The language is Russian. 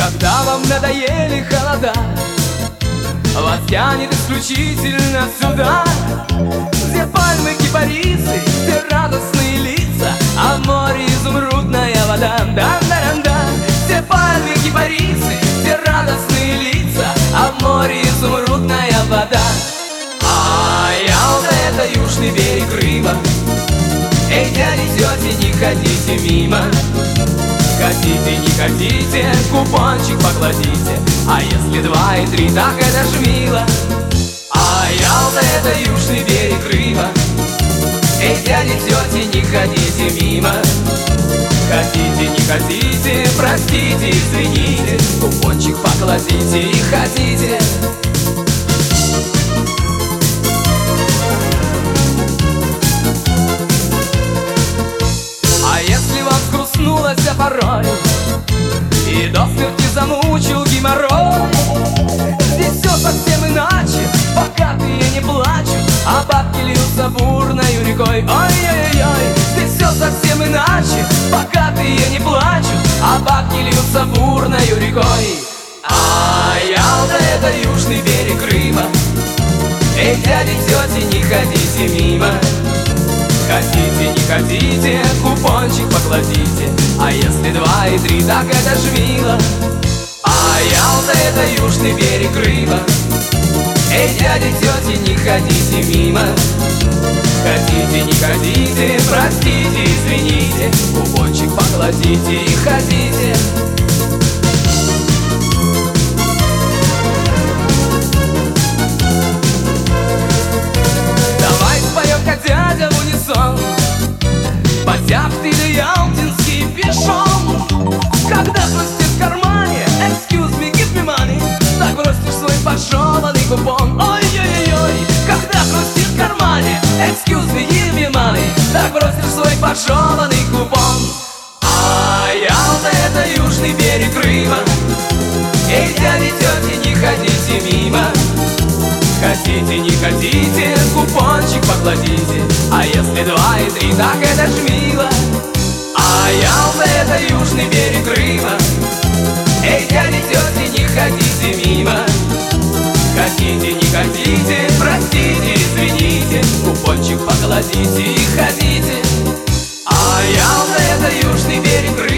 Когда вам надоели холода, вас тянет исключительно сюда, где пальмы, кипарисы, где радостные лица, а в море изумрудная вода. Да-да-да-да. Где пальмы, кипарисы, где радостные лица, а в море изумрудная вода. А Ялта — это южный берег Крыма. Эй, дяди, тети, не ходите мимо. Хотите, не хотите, купончик покладите. А если 2 и 3, так это ж мило. А Ялта — это южный берег Крыма. Эй, дяди, тети, не ходите мимо. Хотите, не хотите, простите, извините, купончик покладите и хотите. А если вам взгрустнулось порой и до смерти замучил геморрой, здесь все совсем иначе, богатые не плачут, а бабки льются бурною рекой. Ой-ой-ой, здесь все совсем иначе, богатые не плачут, а бабки льются бурною рекой. А Ялта — это южный берег Крыма. Эй, дяди, тети, не ходите мимо. Хотите, не хотите, купончик покладите. А если 2 и 3, так это ж мило. А Ялта — это южный берег Крыма. Эй, дяди, тети, не ходите мимо. Хотите, не хотите, простите, извините, купончик покладите и хотите. Давай споем-ка, дядя, в унисон, потяг ты да ялтинский пешон. Когда хрустит в кармане, excuse me, give me money, так бросишь свой пожеванный купон. Ой-ой-ой, когда хрустит в кармане, excuse me, give me money, так бросишь свой пожеванный купон. А Ялта — это южный берег Крыма. Эй, дяди, тети, не ходите мимо. Хотите, не хотите, купончик покладите. А если 2 и 3, так это ж мило. А Ялта — это южный берег Крыма. Эй, дяди, тети, не ходите мимо. Хотите, не хотите, простите, извините, купончик покладите и ходите. А Ялта — это южный берег Крыма.